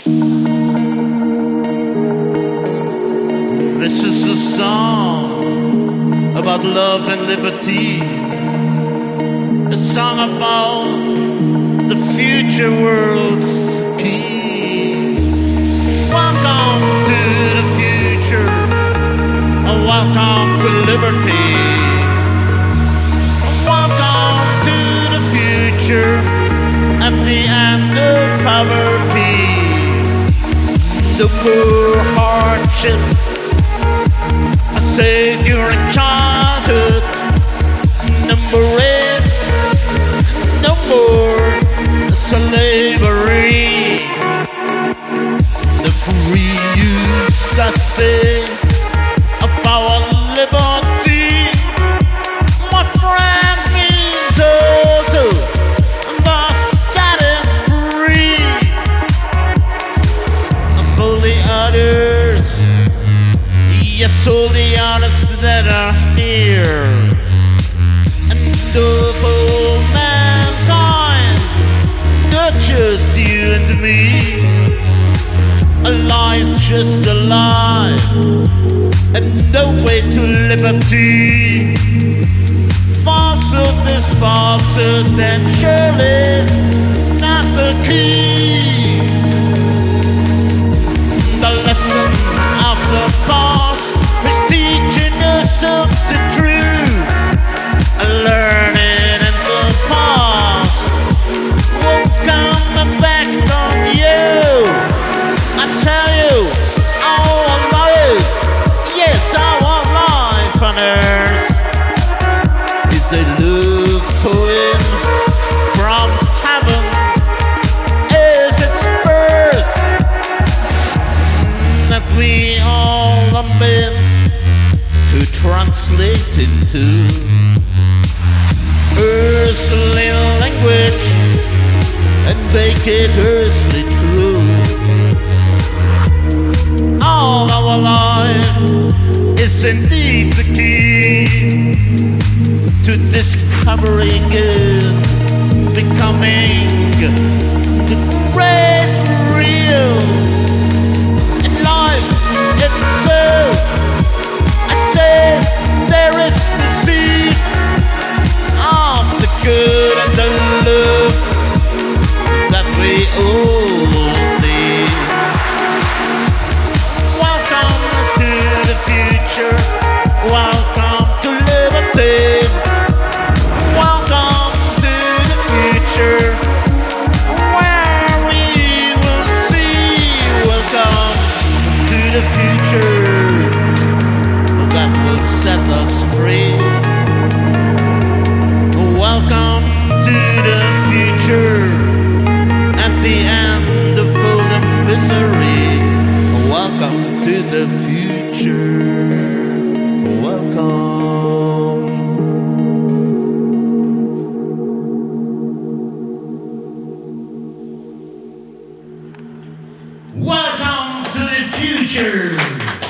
This is a song about love and liberty. A song about the future world's key. Welcome to the future. Welcome to liberty. Welcome to the future and the end of poverty. The poor hardship, a savior in childhood. Number 8, no more slavery. The free use, I say, of our liberty, my friend, means also the setting free of all the others. Yes, all the others that are here, and of all mankind, not just you and me. A lie is just a lie, and no way to liberty. Falsehood is falsehood, and surely not the key. The lesson of the past is teaching us something true. Learning in the past won't come back on you. I tell you, our life, yes, our life on earth is a love poem from heaven, is its birth, that we all are meant to translate into earthly language and make it earthly true. All our life is indeed the key to discovering and becoming the great real. In life itself, I say there is the seed of the good and the love that we all need. Welcome to the future. Welcome to liberty. Welcome to the future, where we will see. Welcome to the future that will set us free. Welcome to the future at the end of all the misery. Welcome to the future. Welcome. Welcome to the future.